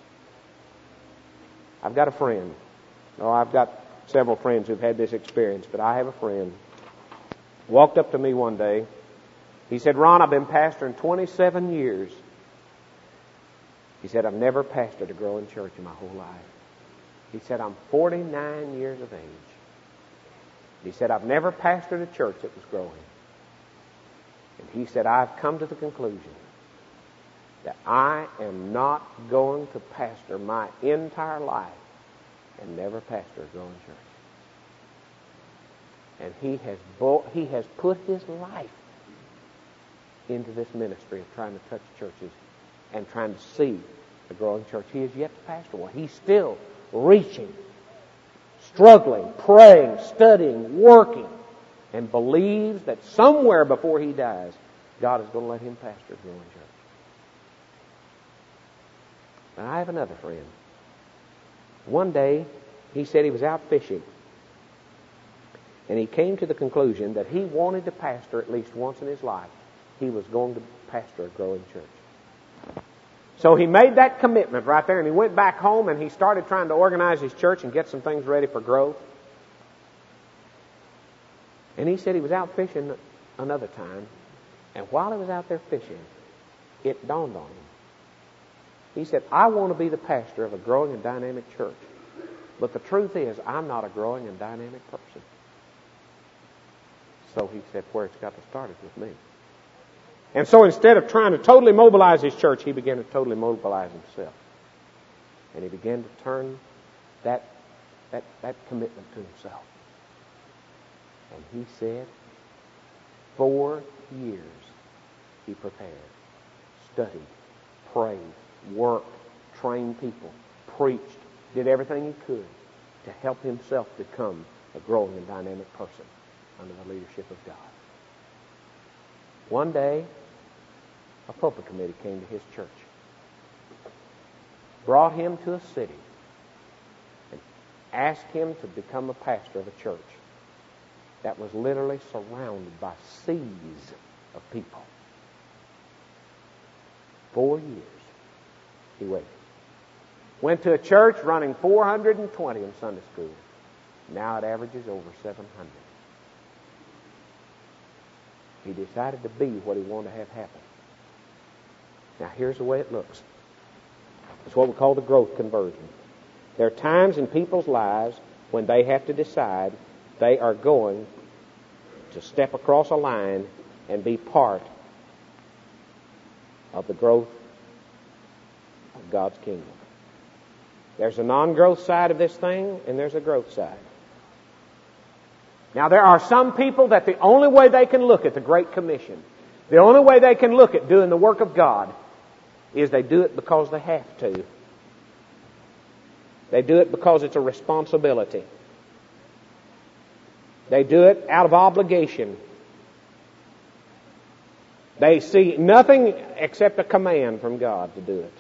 I've got a friend. Oh, I've got several friends who've had this experience, but I have a friend. Walked up to me one day. He said, Ron, I've been pastoring twenty-seven years. He said, I've never pastored a growing church in my whole life. He said, I'm forty-nine years of age. He said, I've never pastored a church that was growing. And he said, I've come to the conclusion that I am not going to pastor my entire life and never pastor a growing church. And he has bo- he has put his life into this ministry of trying to touch churches and trying to see a growing church. He has yet to pastor one. He's still reaching, struggling, praying, studying, working, and believes that somewhere before he dies, God is going to let him pastor a growing church. And I have another friend. One day, he said he was out fishing. And he came to the conclusion that he wanted to pastor at least once in his life. He was going to pastor a growing church. So he made that commitment right there, and he went back home and he started trying to organize his church and get some things ready for growth. And he said he was out fishing another time, and while he was out there fishing, it dawned on him. He said, I want to be the pastor of a growing and dynamic church. But the truth is, I'm not a growing and dynamic person. So he said, where it's got to start is with me. And so instead of trying to totally mobilize his church, he began to totally mobilize himself. And he began to turn that, that, that commitment to himself. And he said, four years he prepared, studied, prayed, worked, trained people, preached, did everything he could to help himself become a growing and dynamic person under the leadership of God. One day, a pulpit committee came to his church, brought him to a city, and asked him to become a pastor of a church that was literally surrounded by seas of people. Four years he waited. Went to a church running four hundred twenty in Sunday school. Now it averages over seven hundred. He decided to be what he wanted to have happen. Now here's the way it looks. It's what we call the growth conversion. There are times in people's lives when they have to decide they are going to step across a line and be part of the growth of God's kingdom. There's a non-growth side of this thing, and there's a growth side. Now, there are some people that the only way they can look at the Great Commission, the only way they can look at doing the work of God, is they do it because they have to. They do it because it's a responsibility. They do it out of obligation. They see nothing except a command from God to do it.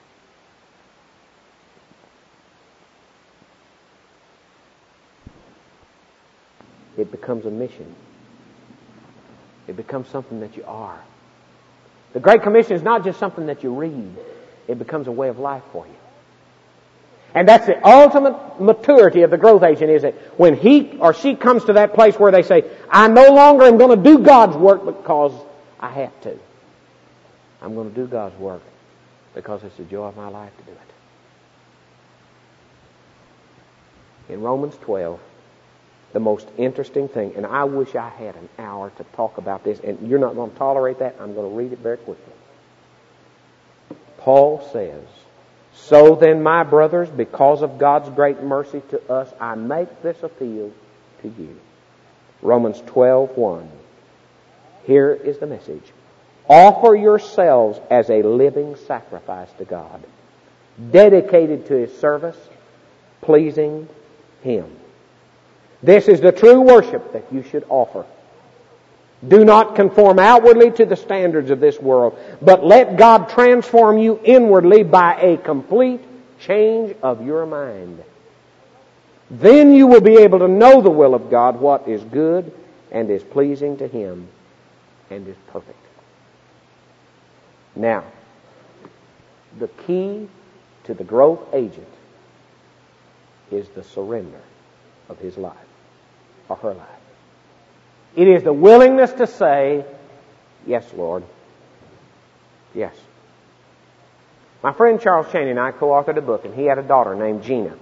It becomes a mission. It becomes something that you are. The Great Commission is not just something that you read. It becomes a way of life for you. And that's the ultimate maturity of the growth agent, is that when he or she comes to that place where they say, I no longer am going to do God's work because I have to. I'm going to do God's work because it's the joy of my life to do it. In Romans twelve, the most interesting thing, and I wish I had an hour to talk about this, and you're not going to tolerate that. I'm going to read it very quickly. Paul says, so then, my brothers, because of God's great mercy to us, I make this appeal to you. Romans twelve one. Here is the message. Offer yourselves as a living sacrifice to God, dedicated to His service, pleasing Him. This is the true worship that you should offer. Do not conform outwardly to the standards of this world, but let God transform you inwardly by a complete change of your mind. Then you will be able to know the will of God, what is good and is pleasing to Him and is perfect. Now, the key to the growth agent is the surrender of his life or her life. It is the willingness to say, yes, Lord. Yes. My friend Charles Chaney and I co-authored a book, and he had a daughter named Gina.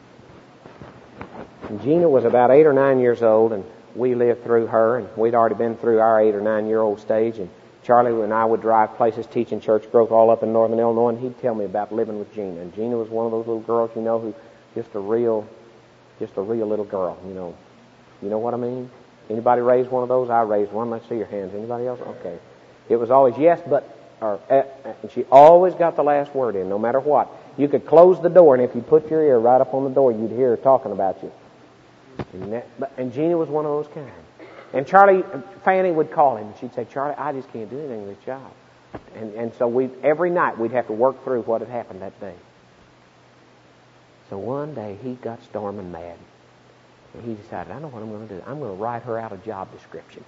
And Gina was about eight or nine years old, and we lived through her, and we'd already been through our eight or nine year old stage. And Charlie and I would drive places teaching church growth all up in northern Illinois, and he'd tell me about living with Gina. And Gina was one of those little girls, you know, who just a real, just a real little girl, you know. You know what I mean? Anybody raised one of those? I raised one. Let's see your hands. Anybody else? Okay. It was always yes, but, or, uh, and she always got the last word in, no matter what. You could close the door, and if you put your ear right up on the door, you'd hear her talking about you. And, that, and Gina was one of those kind. And Charlie, Fanny would call him, and she'd say, Charlie, I just can't do anything with this job. And, and so we every night we'd have to work through what had happened that day. So one day he got storming mad. And he decided, I know what I'm going to do. I'm going to write her out a job description.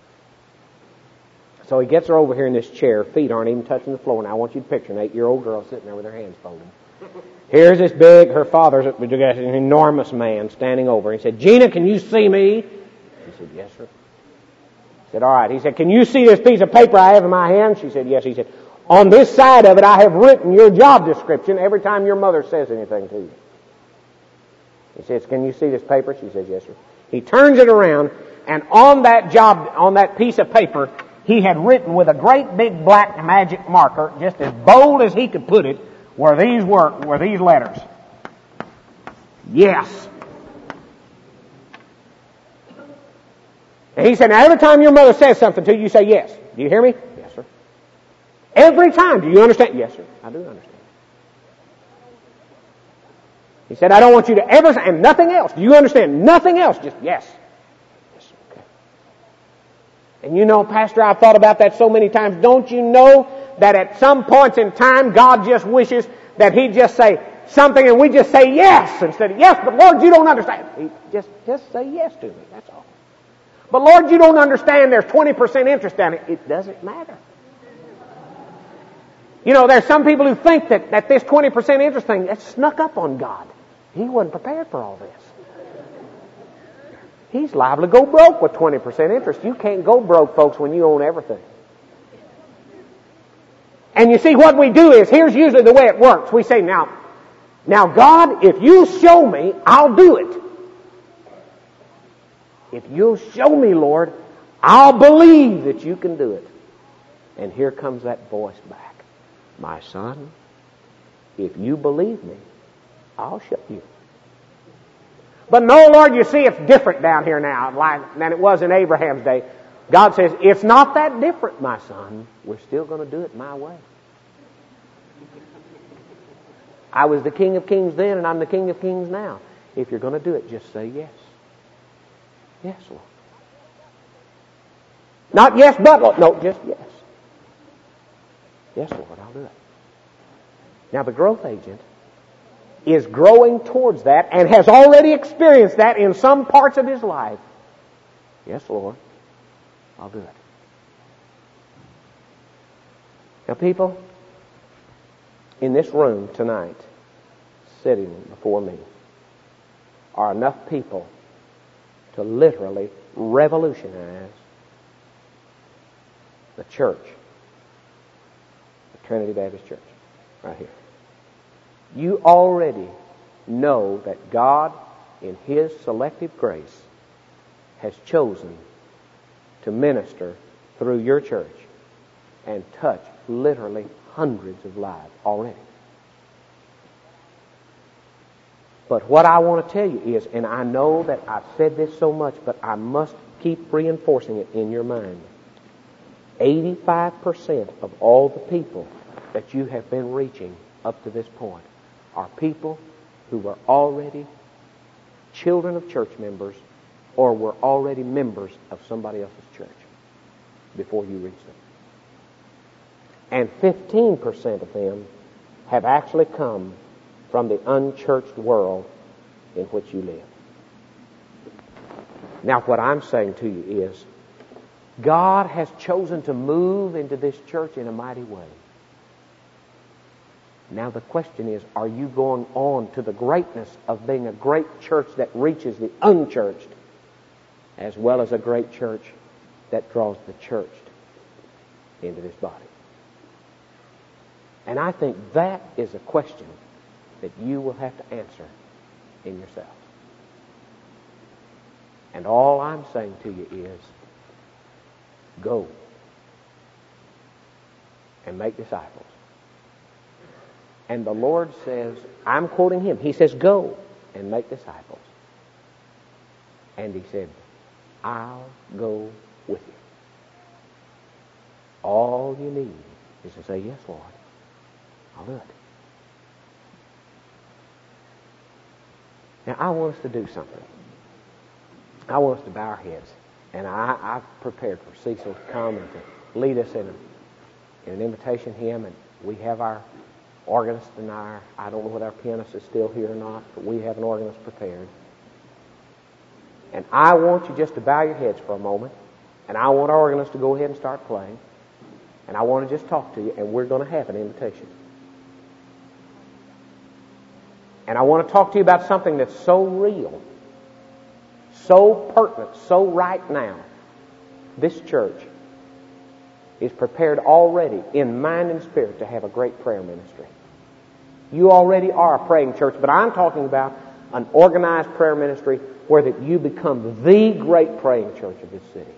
So he gets her over here in this chair. Feet aren't even touching the floor. Now I want you to picture an eight-year-old girl sitting there with her hands folded. Here's this big, her father's an enormous man standing over. He said, Gina, can you see me? She said, yes, sir. He said, all right. He said, can you see this piece of paper I have in my hand? She said, yes. He said, on this side of it, I have written your job description every time your mother says anything to you. He says, can you see this paper? She says, yes, sir. He turns it around, and on that job, on that piece of paper, he had written with a great big black magic marker, just as bold as he could put it, were these were, were these letters. Yes. And he said, now every time your mother says something to you, you say yes. Do you hear me? Yes, sir. Every time. Do you understand? Yes, sir. I do understand. He said, I don't want you to ever say, and nothing else. Do you understand? Nothing else. Just yes. Yes, okay. And you know, Pastor, I've thought about that so many times. Don't you know that at some points in time, God just wishes that He'd just say something and we just say yes instead of yes, but Lord, you don't understand. He just, just say yes to me. That's all. But Lord, you don't understand there's twenty percent interest on it. It doesn't matter. You know, there's some people who think that, that this twenty percent interest thing, that's snuck up on God. He wasn't prepared for all this. he's liable to go broke with twenty percent interest. You can't go broke, folks, when you own everything. And you see, what we do is, here's usually the way it works. We say, now, now God, if you show me, I'll do it. If you'll show me, Lord, I'll believe that you can do it. And here comes that voice back. My son, if you believe me, I'll show you. But no, Lord, you see, it's different down here now like, than it was in Abraham's day. God says, it's not that different, my son. We're still going to do it my way. I was the King of Kings then, and I'm the King of Kings now. If you're going to do it, just say yes. Yes, Lord. Not yes, but Lord. No, just yes. Yes, Lord, I'll do it. Now, the growth agent is growing towards that and has already experienced that in some parts of his life. Yes, Lord, I'll do it. Now, people, in this room tonight, sitting before me, are enough people to literally revolutionize the church, the Trinity Baptist Church, right here. You already know that God, in His selective grace, has chosen to minister through your church and touch literally hundreds of lives already. But what I want to tell you is, and I know that I've said this so much, but I must keep reinforcing it in your mind. eighty-five percent of all the people that you have been reaching up to this point are people who were already children of church members or were already members of somebody else's church before you reached them. And fifteen percent of them have actually come from the unchurched world in which you live. Now, what I'm saying to you is, God has chosen to move into this church in a mighty way. Now the question is, are you going on to the greatness of being a great church that reaches the unchurched, as well as a great church that draws the churched into this body? And I think that is a question that you will have to answer in yourself. And all I'm saying to you is, go and make disciples. And the Lord says, I'm quoting Him, He says, go and make disciples. And He said, I'll go with you. All you need is to say, yes, Lord, I'll do it. Now, I want us to do something. I want us to bow our heads. And I, I've prepared for Cecil to come and to lead us in, a, in an invitation hymn. And we have our organist and our, I don't know whether our pianist is still here or not, but we have an organist prepared. And I want you just to bow your heads for a moment. And I want our organist to go ahead and start playing. And I want to just talk to you, and we're going to have an invitation. And I want to talk to you about something that's so real, so pertinent, so right now. This church is prepared already in mind and spirit to have a great prayer ministry. You already are a praying church, but I'm talking about an organized prayer ministry where that you become the great praying church of this city.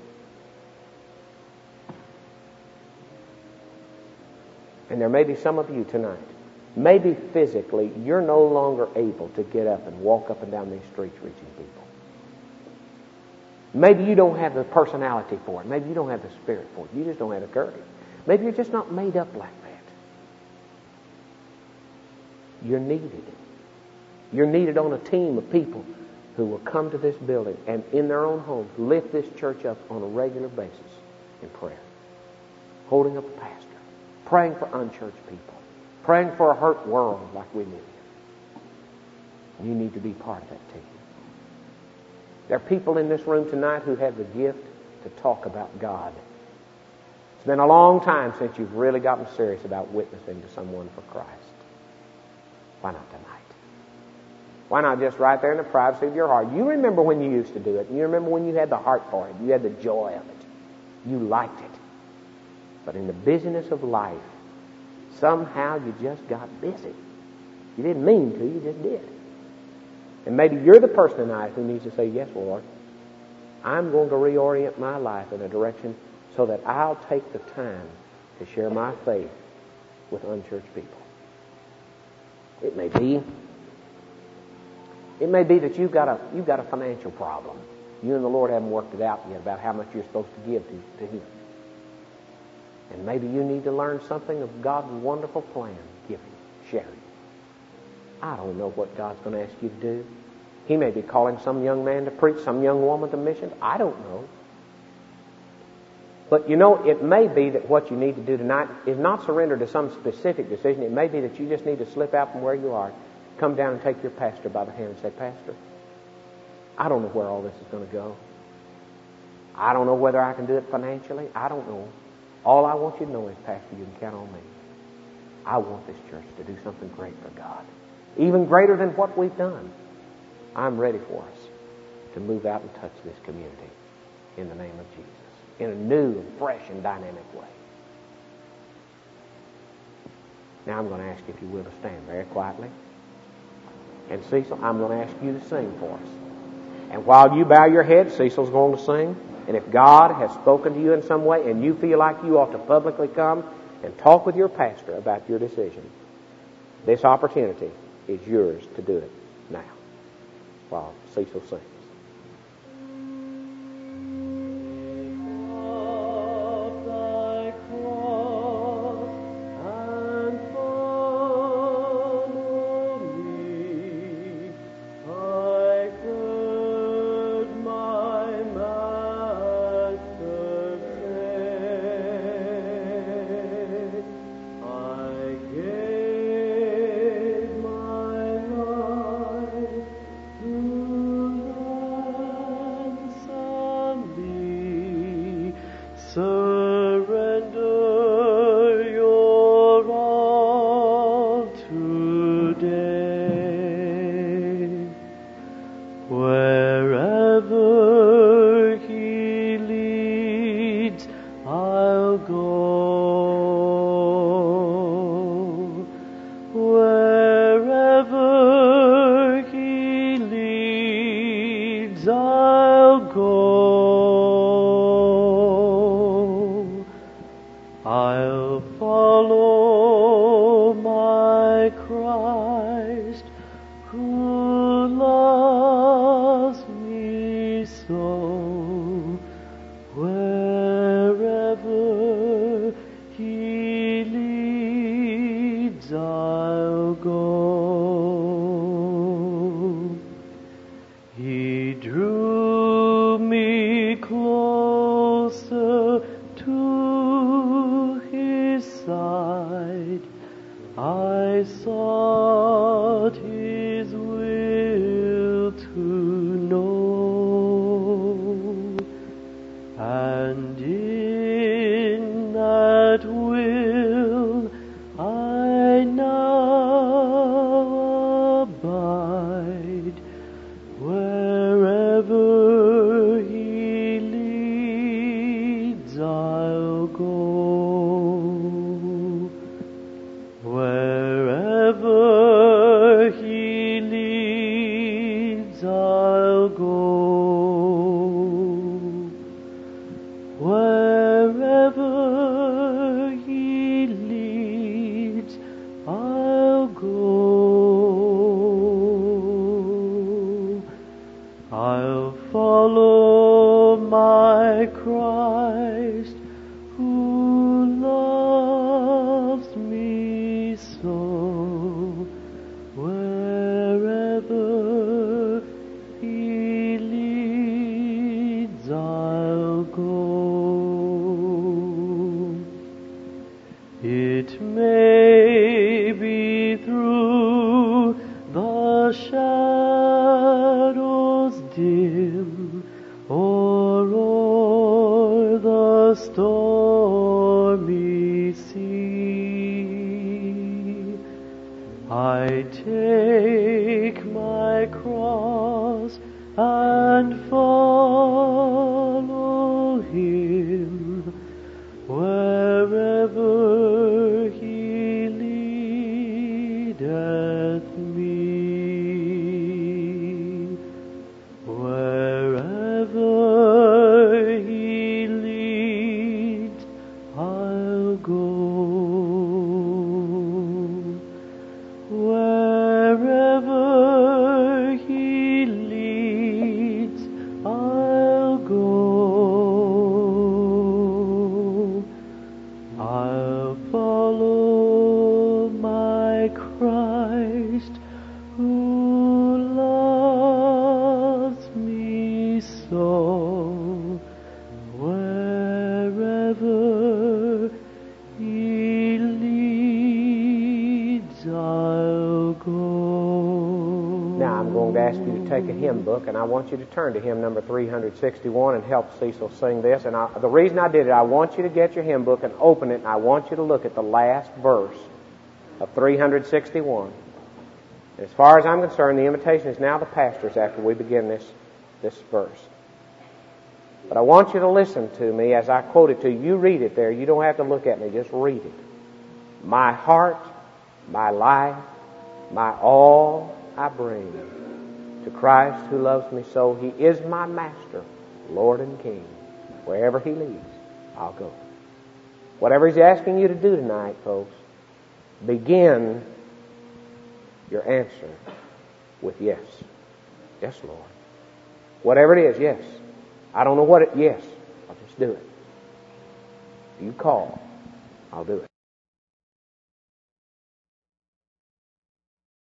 And there may be some of you tonight, maybe physically, you're no longer able to get up and walk up and down these streets reaching people. Maybe you don't have the personality for it. Maybe you don't have the spirit for it. You just don't have the courage. Maybe you're just not made up like that. You're needed. You're needed on a team of people who will come to this building and in their own homes lift this church up on a regular basis in prayer. Holding up a pastor. Praying for unchurched people. Praying for a hurt world like we live in. You need to be part of that team. There are people in this room tonight who have the gift to talk about God. It's been a long time since you've really gotten serious about witnessing to someone for Christ. Why not tonight? Why not just right there in the privacy of your heart? You remember when you used to do it. You remember when you had the heart for it. You had the joy of it. You liked it. But in the busyness of life, somehow you just got busy. You didn't mean to, you just did. And maybe you're the person tonight who needs to say, yes, Lord, I'm going to reorient my life in a direction so that I'll take the time to share my faith with unchurched people. It may be, it may be that you've got a you've got a financial problem. You and the Lord haven't worked it out yet about how much you're supposed to give to, to Him. And maybe you need to learn something of God's wonderful plan, giving, sharing. I don't know what God's going to ask you to do. He may be calling some young man to preach, some young woman to missions. I don't know. But you know, it may be that what you need to do tonight is not surrender to some specific decision. It may be that you just need to slip out from where you are, come down and take your pastor by the hand and say, Pastor, I don't know where all this is going to go. I don't know whether I can do it financially. I don't know. All I want you to know is, Pastor, you can count on me. I want this church to do something great for God. Even greater than what we've done. I'm ready for us to move out and touch this community in the name of Jesus. In a new and fresh and dynamic way. Now I'm going to ask you, if you will, to stand very quietly. And Cecil, I'm going to ask you to sing for us. And while you bow your head, Cecil's going to sing. And if God has spoken to you in some way and you feel like you ought to publicly come and talk with your pastor about your decision, this opportunity is yours to do it now while Cecil sings. I take my cross and follow Him wherever He leadeth me. Wherever He leads, I'll go. Wherever He leads, I'll go. I'll follow my Christ who loves me so. Wherever He leads, I'll go. Now I'm going to ask you to take a hymn book, and I want you to turn to hymn number three sixty-one and help Cecil sing this. And I, the reason I did it, I want you to get your hymn book and open it, and I want you to look at the last verse of three sixty-one. And as far as I'm concerned, the invitation is now the pastor's after we begin this, this verse. But I want you to listen to me as I quote it to you. You read it there. You don't have to look at me. Just read it. My heart, my life, my all I bring to Christ who loves me so. He is my master, Lord and King. Wherever He leads, I'll go. Whatever He's asking you to do tonight, folks, begin your answer with yes. Yes, Lord. Whatever it is, yes. I don't know what it, yes. I'll just do it. You call, I'll do it.